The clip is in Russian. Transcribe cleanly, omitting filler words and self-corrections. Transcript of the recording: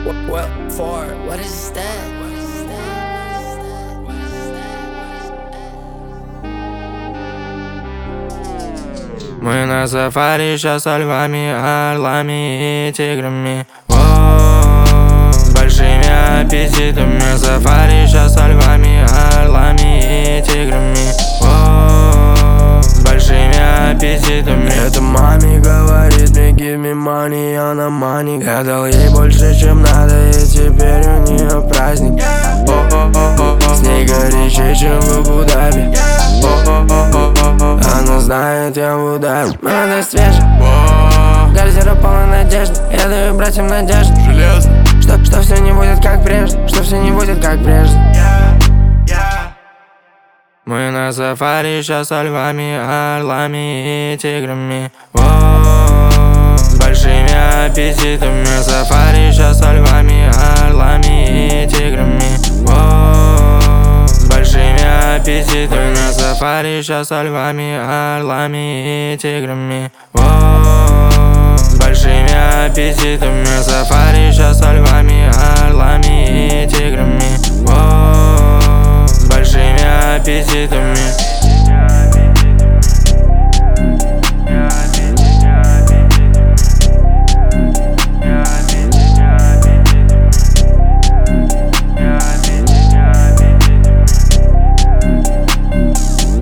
Well, for what is that? Мы на сафари сейчас со львами, орлами и тиграми. С большими аппетитами. Сафари сейчас со львами, орлами и тиграми. С большими аппетитами. Это маме говорит мне give me money, она money. Я дал ей больше, чем надо, и теперь у нее праздник. С ней горячее, чем в Абу-Даби. Она знает, я в ударе. Молодой свежий, гардероб полной надежды. Я даю братьям надежду, что все не будет как прежде, что все не будет как прежде. Мы на сафари сейчас со львами, орлами и тиграми. С большими аппетитами. Сафари сейчас со львами, орлами и тиграми. С большими аппетитами. На сафари сейчас со львами, орлами и тиграми. С большими аппетитами. Сафари сейчас со львами,